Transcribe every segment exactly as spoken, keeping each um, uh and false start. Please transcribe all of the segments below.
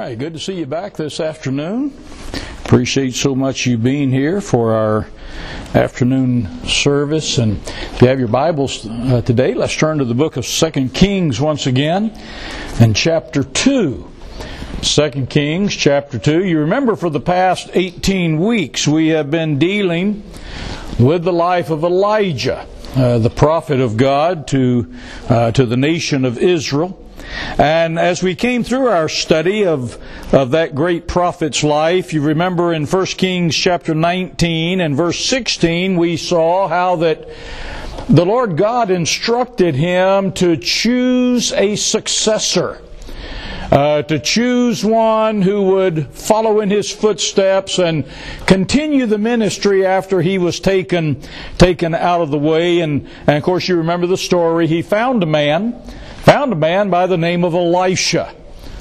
right, good to see you back this afternoon. Appreciate so much you being here for our afternoon service. And if you have your Bibles uh, today, let's turn to the book of Second Kings once again, and chapter two. Second Kings chapter two. You remember for the past eighteen weeks we have been dealing with the life of Elijah, uh, the prophet of God to uh, to the nation of Israel. And as we came through our study of, of that great prophet's life, you remember in First Kings chapter nineteen and verse sixteen, we saw how that the Lord God instructed him to choose a successor, uh, to choose one who would follow in his footsteps and continue the ministry after he was taken, taken out of the way. And, and of course you remember the story. He found a man Found a man by the name of Elisha.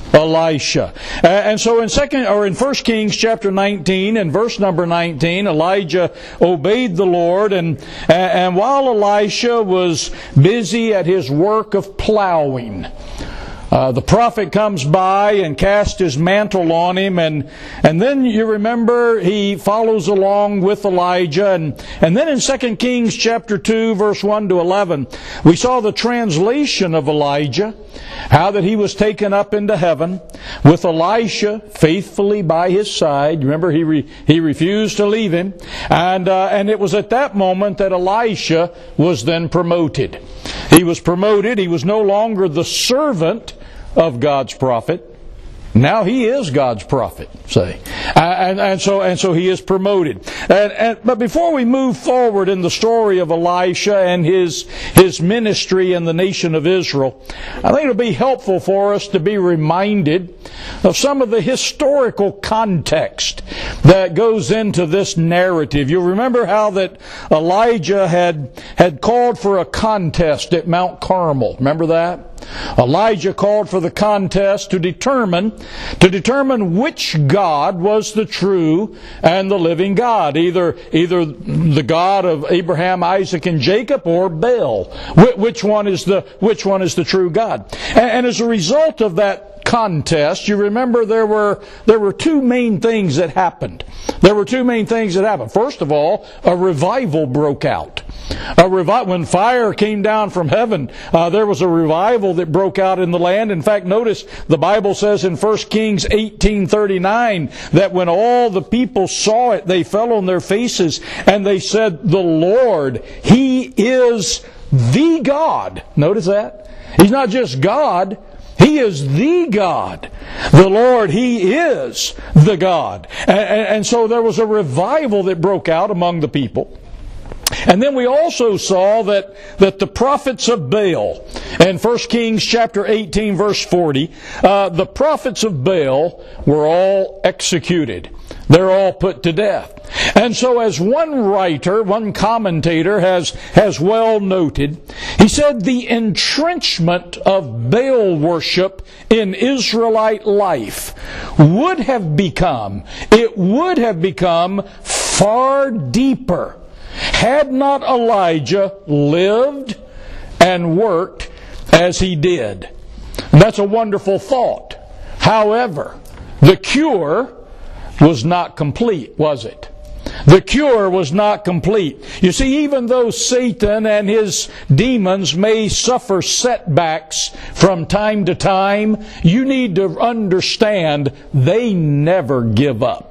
Elisha. Uh, and so in second or in First Kings chapter nineteen and verse number nineteen, Elijah obeyed the Lord, and and while Elisha was busy at his work of plowing, Uh, the prophet comes by and casts his mantle on him, and and then you remember he follows along with Elijah, and and then in Second Kings chapter two verse one to eleven we saw the translation of Elijah, how that he was taken up into heaven with Elisha faithfully by his side. Remember, he re, he refused to leave him, and uh, and it was at that moment that Elisha was then promoted. He was promoted. He was no longer the servant of God's prophet. Now he is God's prophet, say, and and so and so he is promoted. And, and but before we move forward in the story of Elisha and his his ministry in the nation of Israel, I think it'll be helpful for us to be reminded of some of the historical context that goes into this narrative. You'll remember how that Elijah had had called for a contest at Mount Carmel. Remember that? Elijah called for the contest to determine to determine which God was the true and the living God, either either the God of Abraham, Isaac, and Jacob, or Baal. Which one is the which one is the true God? And, and as a result of that contest, you remember there were there were two main things that happened. There were two main things that happened. First of all, a revival broke out. A revi- when fire came down from heaven, uh, there was a revival that broke out in the land. In fact, notice the Bible says in First Kings eighteen thirty-nine that when all the people saw it, they fell on their faces and they said, "The Lord, He is the God." Notice that? He's not just God. He is the God. The Lord, He is the God. And, and, and so there was a revival that broke out among the people. And then we also saw that, that the prophets of Baal, in First Kings chapter eighteen verse forty, uh, the prophets of Baal were all executed. They're all put to death. And so as one writer, one commentator has, has well noted, he said the entrenchment of Baal worship in Israelite life would have become, it would have become far deeper had not Elijah lived and worked as he did. And that's a wonderful thought. However, the cure was not complete, was it? The cure was not complete. You see, even though Satan and his demons may suffer setbacks from time to time, you need to understand they never give up.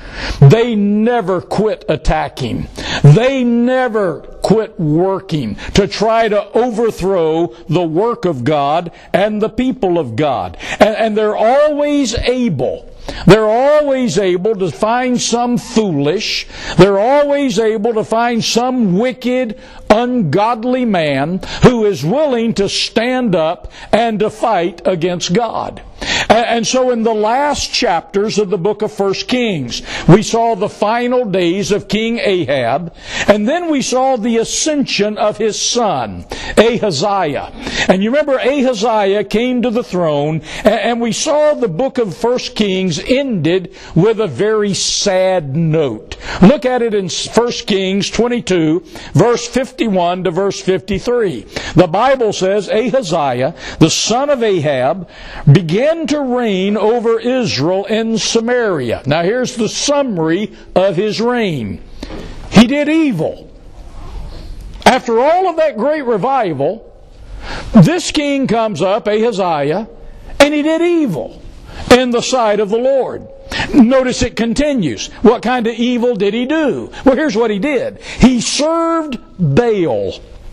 They never quit attacking. They never quit working to try to overthrow the work of God and the people of God. And, and they're always able They're always able to find some foolish, they're always able to find some wicked, ungodly man who is willing to stand up and to fight against God. And so in the last chapters of the book of First Kings, we saw the final days of King Ahab, and then we saw the ascension of his son, Ahaziah. And you remember Ahaziah came to the throne, and we saw the book of First Kings ended with a very sad note. Look at it in First Kings twenty-two, verse fifty-one to verse fifty-three. The Bible says, Ahaziah, the son of Ahab, began to to reign over Israel in Samaria. Now here's the summary of his reign. He did evil. After all of that great revival, this king comes up, Ahaziah, and he did evil in the sight of the Lord. Notice it continues. What kind of evil did he do? Well, here's what he did. He served Baal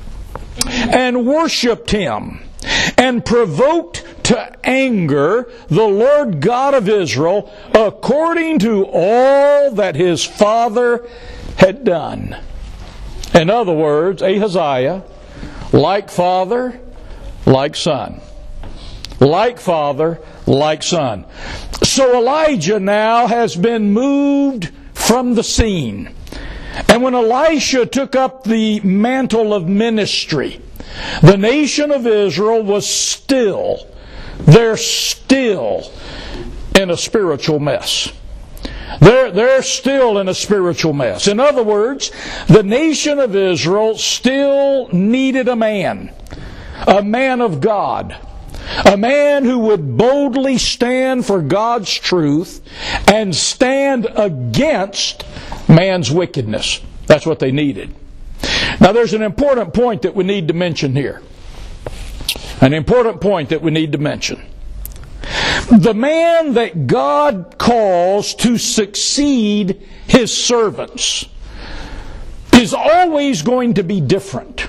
and worshipped him and provoked to anger the Lord God of Israel according to all that his father had done. In other words, Ahaziah, like father, like son. Like father, like son. So Elijah now has been moved from the scene. And when Elisha took up the mantle of ministry, the nation of Israel was still, they're still in a spiritual mess. They're, they're still in a spiritual mess. In other words, the nation of Israel still needed a man, a man of God, a man who would boldly stand for God's truth and stand against man's wickedness. That's what they needed. Now there's an important point that we need to mention here. An important point that we need to mention. The man that God calls to succeed his servants is always going to be different.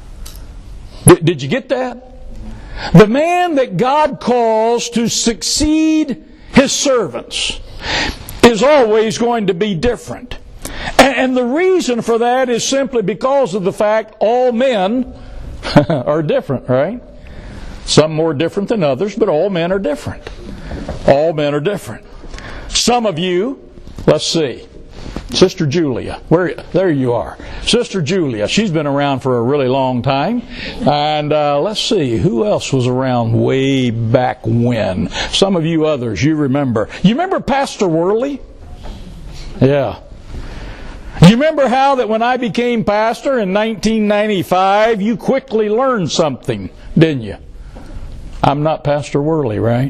Did, did you get that? The man that God calls to succeed his servants is always going to be different. And, and the reason for that is simply because of the fact all men are different, right? Some more different than others, but all men are different. All men are different. Some of you, let's see, Sister Julia, where there you are. Sister Julia, she's been around for a really long time. And uh, let's see, who else was around way back when? Some of you others, you remember. You remember Pastor Worley? Yeah. You remember how that when I became pastor in nineteen ninety-five, you quickly learned something, didn't you? I'm not Pastor Worley, right?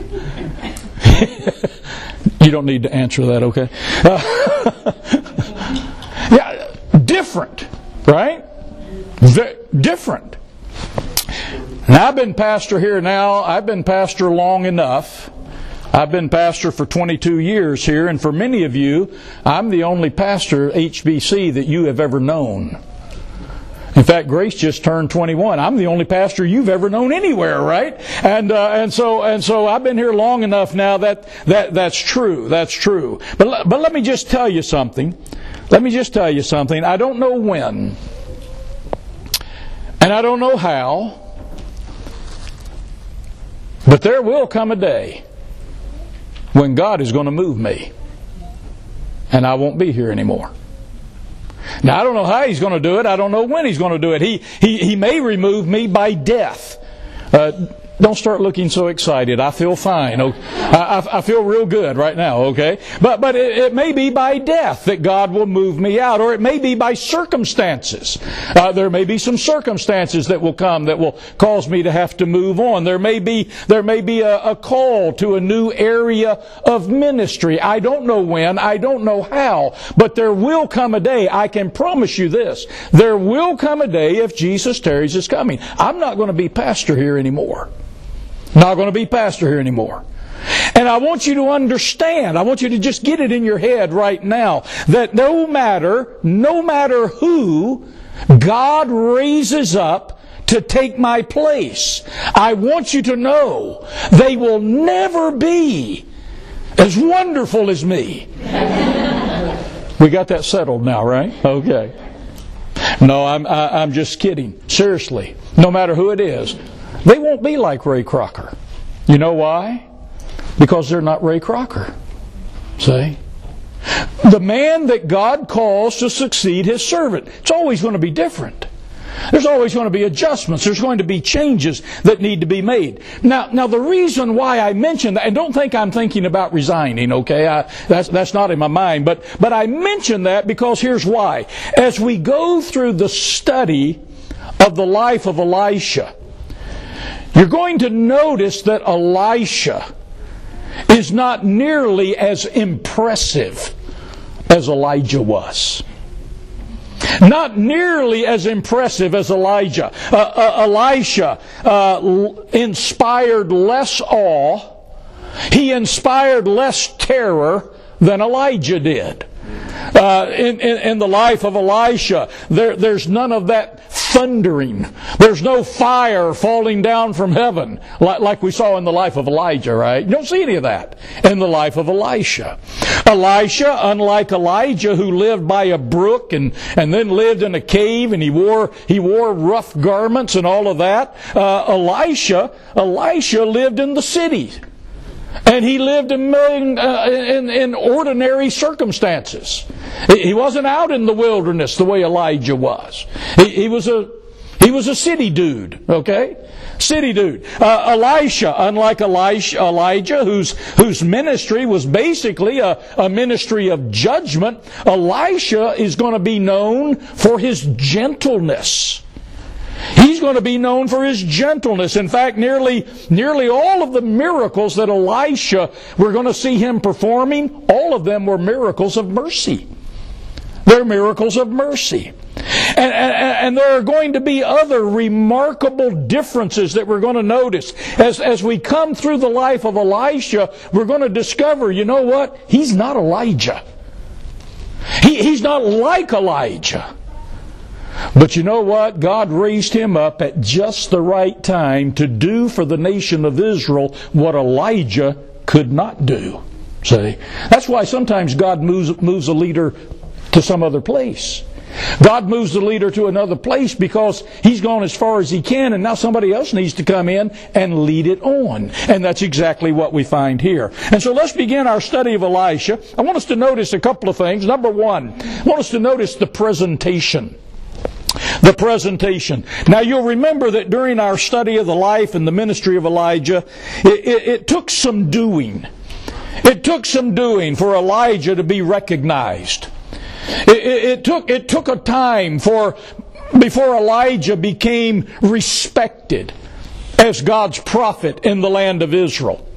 You don't need to answer that, okay? Uh, yeah, different, right? V- different. And I've been pastor here now. I've been pastor long enough. I've been pastor for twenty-two years here, and for many of you, I'm the only pastor at H B C that you have ever known. In fact, Grace just turned twenty-one. I'm the only pastor you've ever known anywhere, right? And uh, and so and so I've been here long enough now that that that's true. That's true. But but let me just tell you something. Let me just tell you something. I don't know when, and I don't know how, but there will come a day when God is going to move me, and I won't be here anymore. Now, I don't know how He's going to do it. I don't know when He's going to do it. He He, he may remove me by death. Uh, don't start looking so excited. I feel fine. I, I, I feel real good right now, okay? But but it, it may be by death that God will move me out, or it may be by circumstances. Uh, there may be some circumstances that will come that will cause me to have to move on. There may be there may be a, a call to a new area of ministry. I don't know when. I don't know how. But there will come a day. I can promise you this. There will come a day if Jesus tarries His coming. I'm not going to be pastor here anymore. Not going to be pastor here anymore. And I want you to understand, I want you to just get it in your head right now, that no matter, no matter who God raises up to take my place, I want you to know they will never be as wonderful as me. We got that settled now, right? Okay. No, I'm, I, I'm just kidding. Seriously, no matter who it is, they won't be like Ray Crocker. You know why? Because they're not Ray Crocker. See? The man that God calls to succeed His servant, it's always going to be different. There's always going to be adjustments. There's going to be changes that need to be made. Now, now the reason why I mention that, and don't think I'm thinking about resigning, okay? I, that's, that's not in my mind. But, but I mention that because here's why. As we go through the study of the life of Elisha, you're going to notice that Elisha is not nearly as impressive as Elijah was. Not nearly as impressive as Elijah. Uh, uh, Elisha uh, inspired less awe. He inspired less terror than Elijah did. Uh, in, in, in the life of Elisha, there, there's none of that thundering. There's no fire falling down from heaven like, like we saw in the life of Elijah, right? You don't see any of that in the life of Elisha. Elisha, unlike Elijah, who lived by a brook and, and then lived in a cave and he wore he wore rough garments and all of that, uh, Elisha, Elisha lived in the city. And he lived in, uh, in, in ordinary circumstances. He wasn't out in the wilderness the way Elijah was. He, he was a he was a city dude, okay? City dude. Uh, Elisha, unlike Elisha, Elijah, whose whose ministry was basically a, a ministry of judgment, Elisha is going to be known for his gentleness. He's going to be known for his gentleness. In fact, nearly nearly all of the miracles that Elisha, we're going to see him performing, all of them were miracles of mercy. They're miracles of mercy. And, and, and there are going to be other remarkable differences that we're going to notice. As, as we come through the life of Elisha, we're going to discover, you know what? He's not Elijah. He, he's not like Elijah. But you know what? God raised him up at just the right time to do for the nation of Israel what Elijah could not do. See? That's why sometimes God moves, moves a leader to some other place. God moves the leader to another place because he's gone as far as he can, and now somebody else needs to come in and lead it on. And that's exactly what we find here. And so let's begin our study of Elisha. I want us to notice a couple of things. Number one, I want us to notice the presentation. The presentation. Now you'll remember that during our study of the life and the ministry of Elijah, it, it, it took some doing. It took some doing for Elijah to be recognized. It, it, it took it took a time for before Elijah became respected as God's prophet in the land of Israel.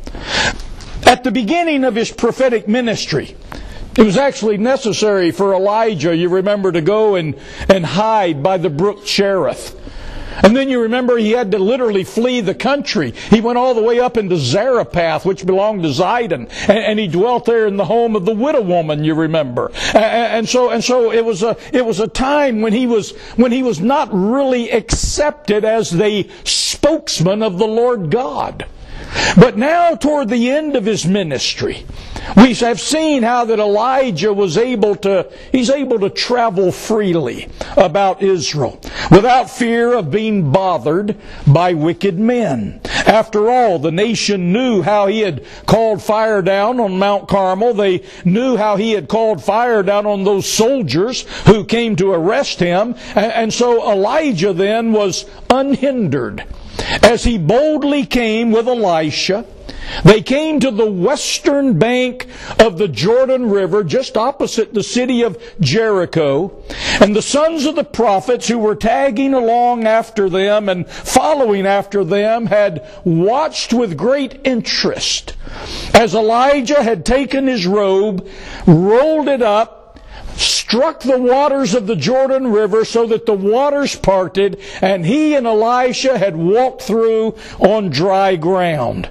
At the beginning of his prophetic ministry, it was actually necessary for Elijah, you remember, to go and, and hide by the brook Cherith. And then you remember he had to literally flee the country. He went all the way up into Zarephath, which belonged to Zidon, and, and he dwelt there in the home of the widow woman, you remember. And, and so and so it was a it was a time when he was when he was not really accepted as the spokesman of the Lord God. But now toward the end of his ministry, we have seen how that Elijah was able to, he's able to travel freely about Israel without fear of being bothered by wicked men. After all, the nation knew how he had called fire down on Mount Carmel. They knew how he had called fire down on those soldiers who came to arrest him. And so Elijah then was unhindered as he boldly came with Elisha. They came to the western bank of the Jordan River, just opposite the city of Jericho. And the sons of the prophets who were tagging along after them and following after them had watched with great interest as Elijah had taken his robe, rolled it up, struck the waters of the Jordan River so that the waters parted, and he and Elisha had walked through on dry ground.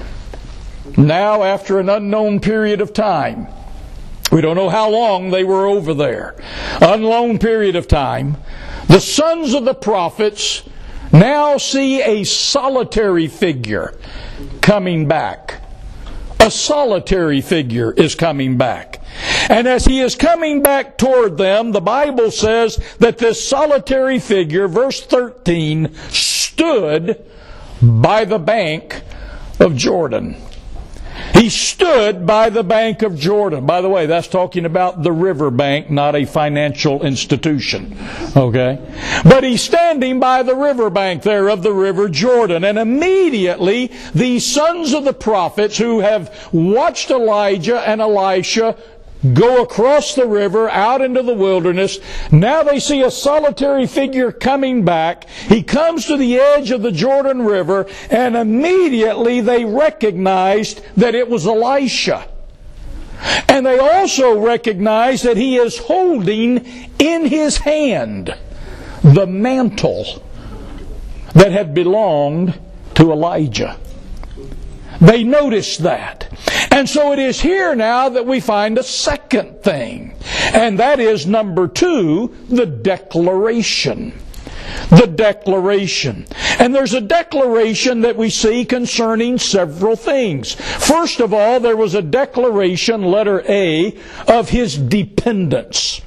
Now, after an unknown period of time, we don't know how long they were over there, unknown period of time, the sons of the prophets now see a solitary figure coming back. A solitary figure is coming back. And as he is coming back toward them, the Bible says that this solitary figure, verse thirteen, stood by the bank of Jordan. He stood by the bank of Jordan. By the way, that's talking about the river bank, not a financial institution. Okay? But he's standing by the river bank there of the river Jordan. And immediately, these sons of the prophets who have watched Elijah and Elisha go across the river out into the wilderness. Now they see a solitary figure coming back. He comes to the edge of the Jordan River, and immediately they recognized that it was Elisha. And they also recognized that he is holding in his hand the mantle that had belonged to Elijah. They noticed that. And so it is here now that we find a second thing. And that is, number two, the declaration. The declaration. And there's a declaration that we see concerning several things. First of all, there was a declaration, letter A, of his dependence.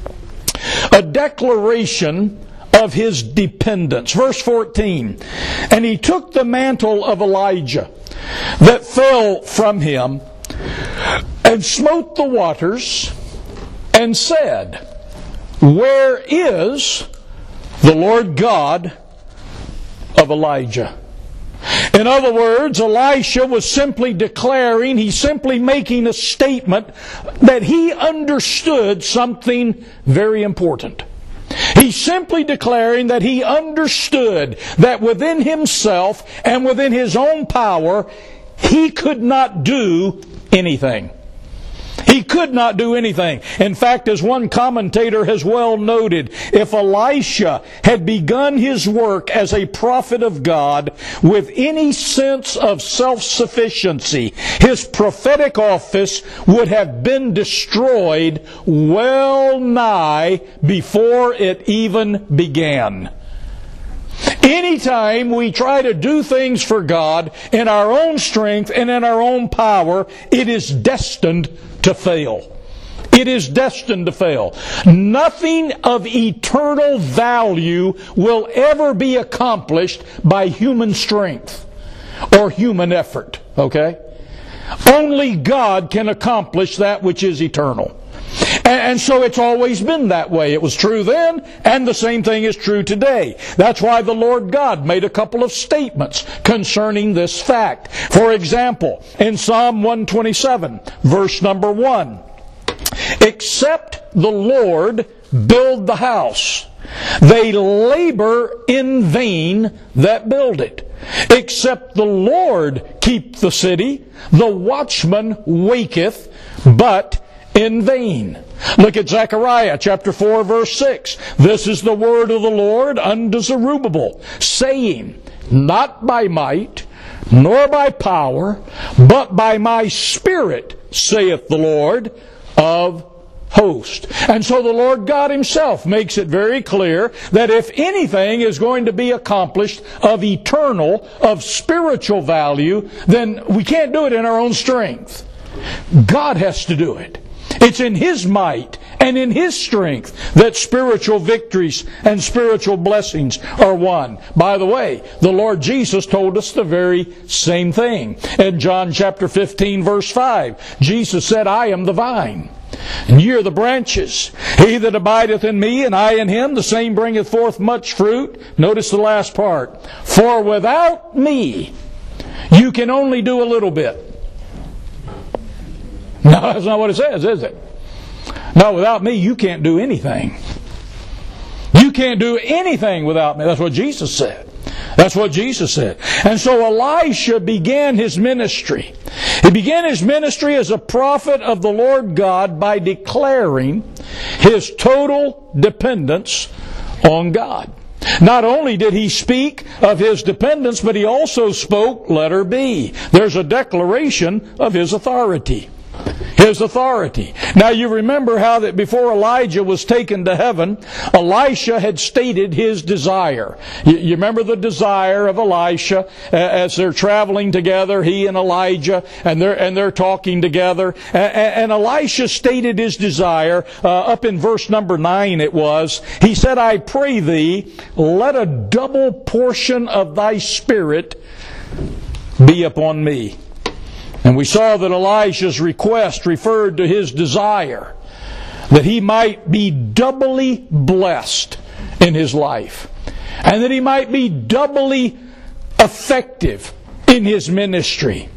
A declaration of his dependence. Verse fourteen, and he took the mantle of Elijah that fell from him, and smote the waters, and said, where is the Lord God of Elijah? In other words, Elisha was simply declaring, he's simply making a statement that he understood something very important. He's simply declaring that he understood that within himself and within his own power, he could not do anything. He could not do anything. In fact, as one commentator has well noted, if Elisha had begun his work as a prophet of God with any sense of self-sufficiency, his prophetic office would have been destroyed well nigh before it even began. Anytime we try to do things for God in our own strength and in our own power, it is destined to fail. It is destined to fail. Nothing of eternal value will ever be accomplished by human strength or human effort. Okay? Only God can accomplish that which is eternal. And so it's always been that way. It was true then, and the same thing is true today. That's why the Lord God made a couple of statements concerning this fact. For example, in Psalm one twenty-seven, verse number one, except the Lord build the house, they labor in vain that build it. Except the Lord keep the city, the watchman waketh, but in vain. Look at Zechariah chapter four verse six. This is the word of the Lord unto Zerubbabel, saying, not by might, nor by power, but by my Spirit, saith the Lord of hosts. And so the Lord God Himself makes it very clear that if anything is going to be accomplished of eternal, of spiritual value, then we can't do it in our own strength. God has to do it. It's in His might and in His strength that spiritual victories and spiritual blessings are won. By the way, the Lord Jesus told us the very same thing. In John chapter fifteen verse five, Jesus said, I am the vine, and ye are the branches. He that abideth in me, and I in him, the same bringeth forth much fruit. Notice the last part. For without me, you can only do a little bit. No, that's not what it says, is it? No, without me, you can't do anything. You can't do anything without me. That's what Jesus said. That's what Jesus said. And so Elisha began his ministry. He began his ministry as a prophet of the Lord God by declaring his total dependence on God. Not only did he speak of his dependence, but he also spoke, letter B. There's a declaration of his authority. His authority. Now you remember how that before Elijah was taken to heaven, Elisha had stated his desire. You, you remember the desire of Elisha uh, as they're traveling together, he and Elijah, and they're and they're talking together. And, and Elisha stated his desire uh, up in verse number nine. It was, he said, "I pray thee, let a double portion of thy spirit be upon me." And we saw that Elisha's request referred to his desire that he might be doubly blessed in his life, and that he might be doubly effective in his ministry.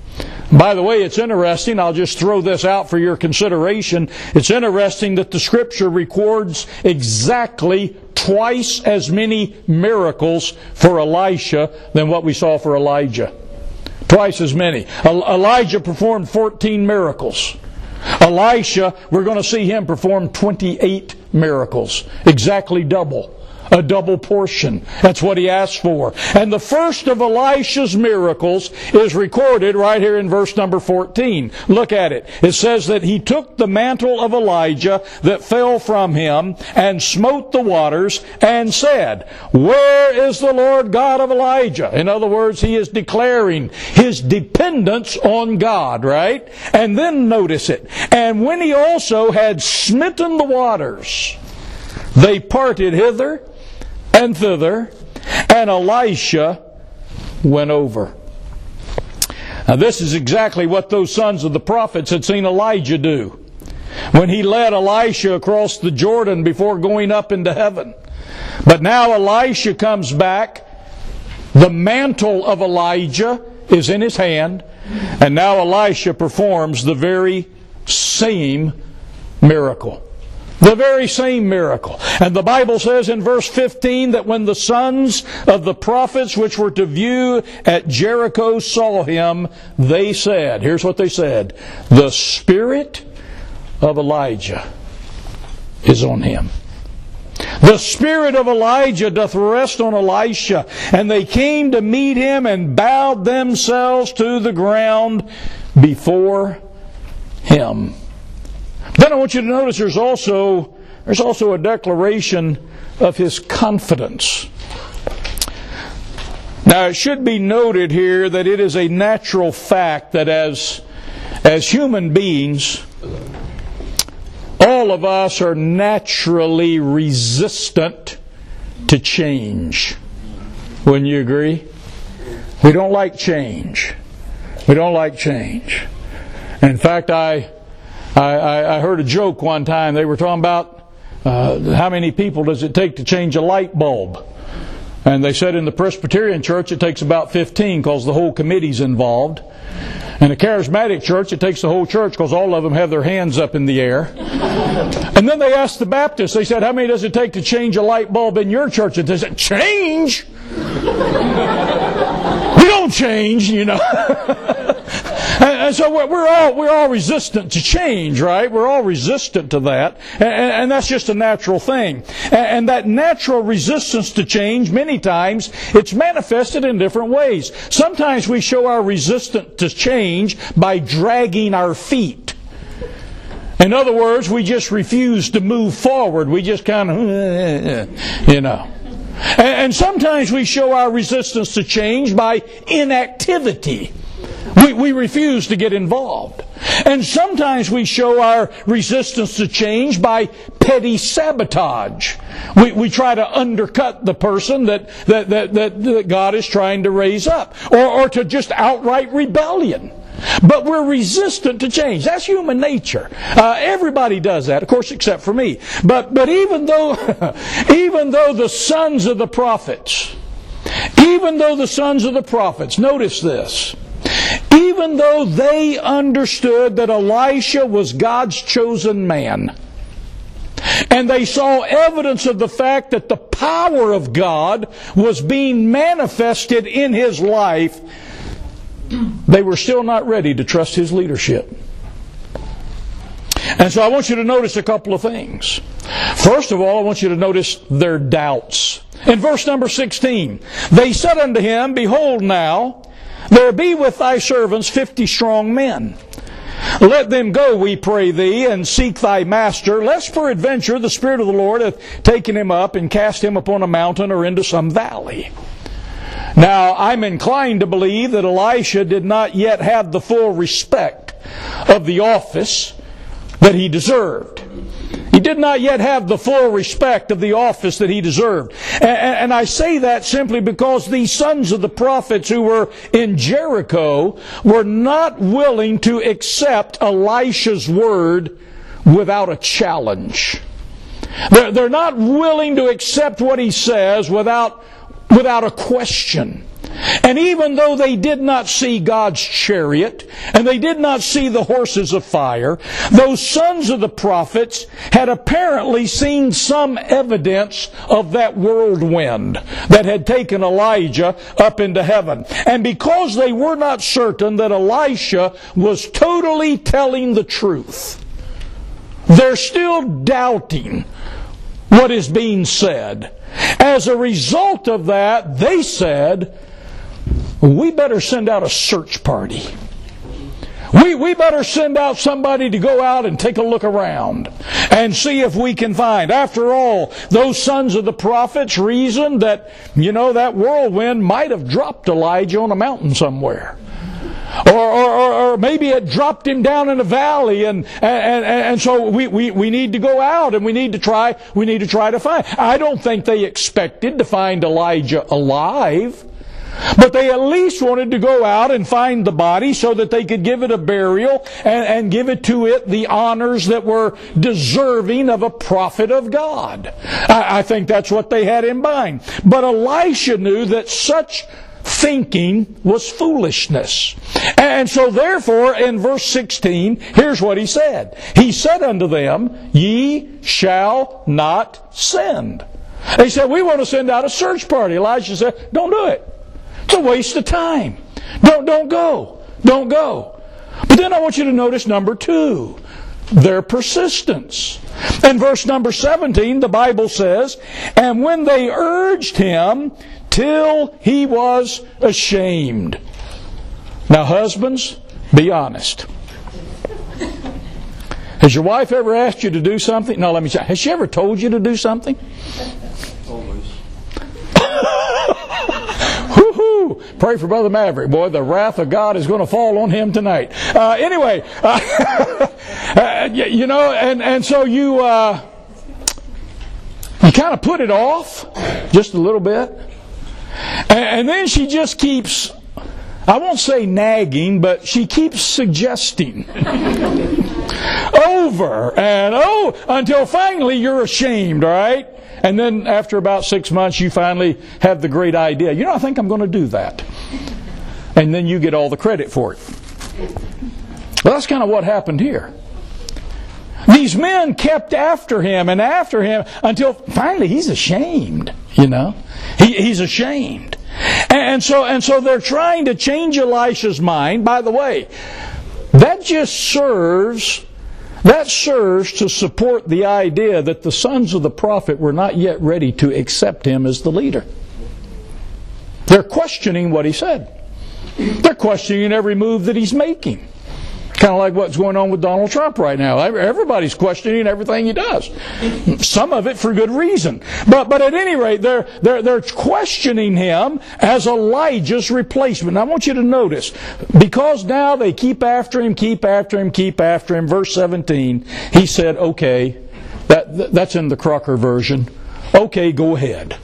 By the way, it's interesting, I'll just throw this out for your consideration. It's interesting that the Scripture records exactly twice as many miracles for Elisha than what we saw for Elijah. Twice as many. Elijah performed fourteen miracles. Elisha, we're going to see him perform twenty-eight miracles. Exactly double. A double portion. That's what he asked for. And the first of Elisha's miracles is recorded right here in verse number fourteen. Look at it. It says that he took the mantle of Elijah that fell from him and smote the waters and said, "Where is the Lord God of Elijah?" In other words, he is declaring his dependence on God, right? And then notice it. And when he also had smitten the waters, they parted hither and thither, and Elisha went over. Now this is exactly what those sons of the prophets had seen Elijah do when he led Elisha across the Jordan before going up into heaven. But now Elisha comes back. The mantle of Elijah is in his hand, and now Elisha performs the very same miracle. The very same miracle. And the Bible says in verse fifteen that when the sons of the prophets which were to view at Jericho saw him, they said, here's what they said, "The spirit of Elijah is on him." The spirit of Elijah doth rest on Elisha. And they came to meet him and bowed themselves to the ground before him. Then I want you to notice there's also, there's also a declaration of his confidence. Now it should be noted here that it is a natural fact that as, as human beings, all of us are naturally resistant to change. Wouldn't you agree? We don't like change. We don't like change. In fact, I... I, I heard a joke one time. They were talking about uh, how many people does it take to change a light bulb. And they said in the Presbyterian church it takes about fifteen because the whole committee's involved. In the Charismatic church it takes the whole church because all of them have their hands up in the air. And then they asked the Baptists, they said, "How many does it take to change a light bulb in your church?" And they said, "Change? We don't change, you know." And so we're all we're all resistant to change, right? We're all resistant to that, and that's just a natural thing. And that natural resistance to change, many times, it's manifested in different ways. Sometimes we show our resistance to change by dragging our feet. In other words, we just refuse to move forward. We just kind of, you know. And sometimes we show our resistance to change by inactivity. We, we refuse to get involved. And sometimes we show our resistance to change by petty sabotage. We, we try to undercut the person that, that, that, that, that God is trying to raise up. Or, or to just outright rebellion. But we're resistant to change. That's human nature. Uh, everybody does that, of course, except for me. But, but even though, even though the sons of the prophets, even though the sons of the prophets, notice this, even though they understood that Elisha was God's chosen man, and they saw evidence of the fact that the power of God was being manifested in his life, they were still not ready to trust his leadership. And so I want you to notice a couple of things. First of all, I want you to notice their doubts. In verse number sixteen, they said unto him, "Behold now, there be with thy servants fifty strong men. Let them go, we pray thee, and seek thy master, lest peradventure the Spirit of the Lord hath taken him up and cast him upon a mountain or into some valley." Now, I'm inclined to believe that Elisha did not yet have the full respect of the office that he deserved. He did not yet have the full respect of the office that he deserved. And, and I say that simply because these sons of the prophets who were in Jericho were not willing to accept Elisha's word without a challenge. They're, they're not willing to accept what he says without, without a question. And even though they did not see God's chariot, and they did not see the horses of fire, those sons of the prophets had apparently seen some evidence of that whirlwind that had taken Elijah up into heaven. And because they were not certain that Elisha was totally telling the truth, they're still doubting what is being said. As a result of that, they said, we better send out a search party. We, we better send out somebody to go out and take a look around and see if we can find. After all, those sons of the prophets reasoned that, you know, that whirlwind might have dropped Elijah on a mountain somewhere. Or, or, or maybe it dropped him down in a valley, and and, and so we, we, we need to go out and we need to try we need to try to find. I don't think they expected to find Elijah alive, but they at least wanted to go out and find the body so that they could give it a burial and, and give it to it the honors that were deserving of a prophet of God. I, I think that's what they had in mind. But Elisha knew that such thinking was foolishness. And so therefore, in verse sixteen, here's what he said. He said unto them, ye shall not send. They said, we want to send out a search party. Elijah said, don't do it. It's a waste of time. Don't, don't go. Don't go. But then I want you to notice number two, their persistence. In verse number seventeen, the Bible says, and when they urged him till he was ashamed. Now, husbands, be honest. Has your wife ever asked you to do something? No, let me say, has she ever told you to do something? Always. Woo-hoo! Pray for Brother Maverick. Boy, the wrath of God is going to fall on him tonight. Uh, anyway, uh, uh, you know, and, and so you, uh, you kind of put it off just a little bit. And then she just keeps, I won't say nagging, but she keeps suggesting over and oh, until finally you're ashamed, all right? And then after about six months, you finally have the great idea. You know, I think I'm going to do that. And then you get all the credit for it. Well, that's kind of what happened here. These men kept after him and after him until finally he's ashamed, you know. He, he's ashamed. And so, and so they're trying to change Elisha's mind. By the way, that just serves, that serves to support the idea that the sons of the prophet were not yet ready to accept him as the leader. They're questioning what he said. They're questioning every move that he's making. Kind of like what's going on with Donald Trump right now. Everybody's questioning everything he does. Some of it for good reason. But but at any rate, they're they're they're questioning him as Elijah's replacement. And I want you to notice, because now they keep after him, keep after him, keep after him. Verse seventeen, he said, okay, that that's in the Crocker version. Okay, go ahead.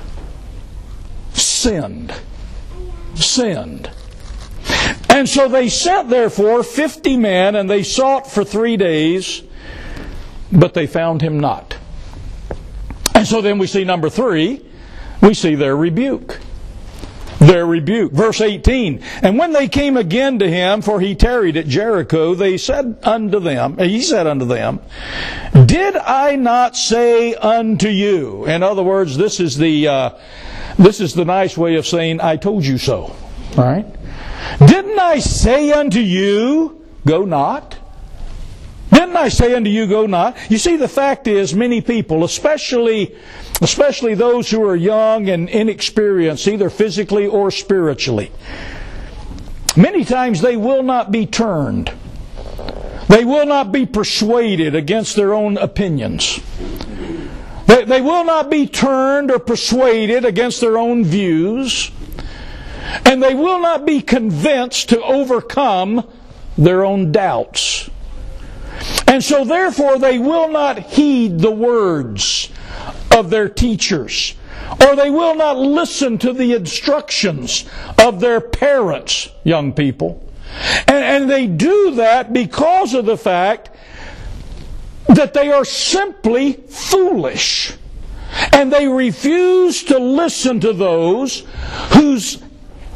Send. Send. And so they sent, therefore, fifty men, and they sought for three days, but they found him not. And so then we see number three, we see their rebuke. Their rebuke. Verse eighteen, and when they came again to him, for he tarried at Jericho, they said unto them, he said unto them, did I not say unto you? In other words, this is the, uh, this is the nice way of saying, I told you so. All right? Didn't I say unto you, go not? Didn't I say unto you, go not? You see, the fact is, many people, especially, especially those who are young and inexperienced, either physically or spiritually, many times they will not be turned. They will not be persuaded against their own opinions. They, they will not be turned or persuaded against their own views. And they will not be convinced to overcome their own doubts. And so therefore they will not heed the words of their teachers, or they will not listen to the instructions of their parents, young people. And, and they do that because of the fact that they are simply foolish. And they refuse to listen to those whose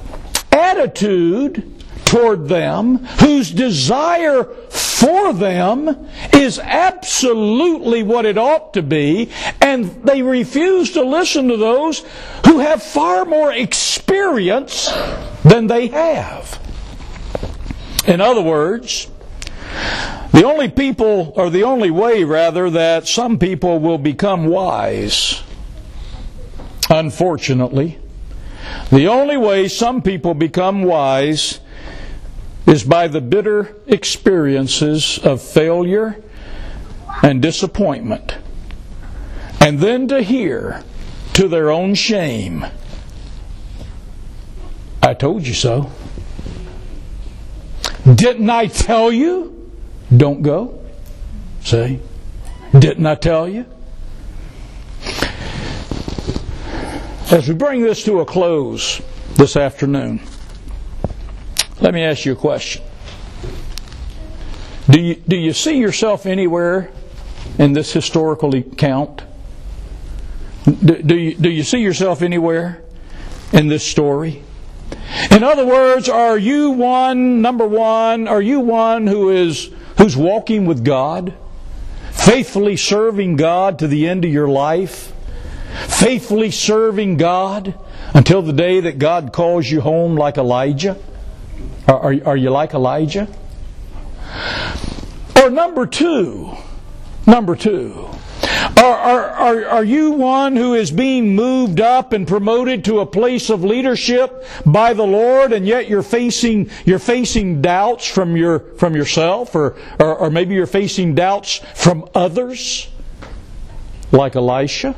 attitude toward them, whose desire for them is absolutely what it ought to be, and they refuse to listen to those who have far more experience than they have. In other words, the only people, or the only way rather, that some people will become wise, unfortunately, the only way some people become wise is by the bitter experiences of failure and disappointment, and then to hear, to their own shame, "I told you so. Didn't I tell you? Don't go." See? Didn't I tell you? As we bring this to a close this afternoon, let me ask you a question. Do you, do you see yourself anywhere in this historical account? Do, do, you, do you see yourself anywhere in this story? In other words, are you one, number one, are you one who is who's walking with God, faithfully serving God to the end of your life, faithfully serving God until the day that God calls you home like Elijah? Are, are, are you like Elijah? Or number two, number two, are, are, are, are you one who is being moved up and promoted to a place of leadership by the Lord, and yet you're facing you're facing doubts from your from yourself, or, or, or maybe you're facing doubts from others, like Elisha?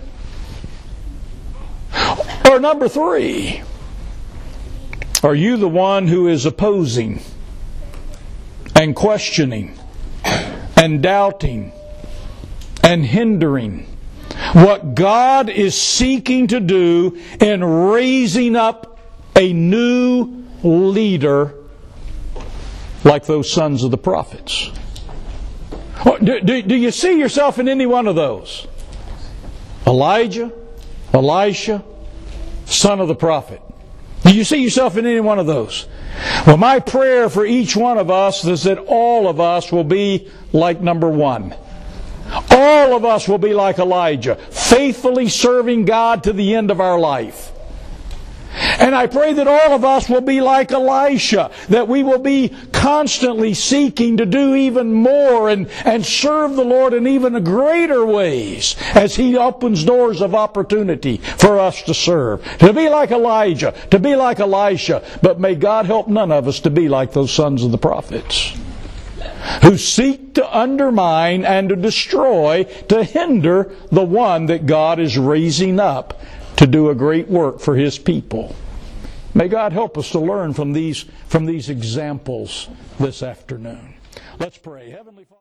Or number three, are you the one who is opposing and questioning and doubting and hindering what God is seeking to do in raising up a new leader like those sons of the prophets? Do, do, do you see yourself in any one of those? Elijah, Elisha, son of the prophet. Do you see yourself in any one of those? Well, my prayer for each one of us is that all of us will be like number one. All of us will be like Elijah, faithfully serving God to the end of our life. And I pray that all of us will be like Elisha, that we will be constantly seeking to do even more and, and serve the Lord in even greater ways as He opens doors of opportunity for us to serve. To be like Elijah, to be like Elisha, but may God help none of us to be like those sons of the prophets, who seek to undermine and to destroy, to hinder the one that God is raising up to do a great work for His people. May God help us to learn from these, from these examples this afternoon. Let's pray. Heavenly Father,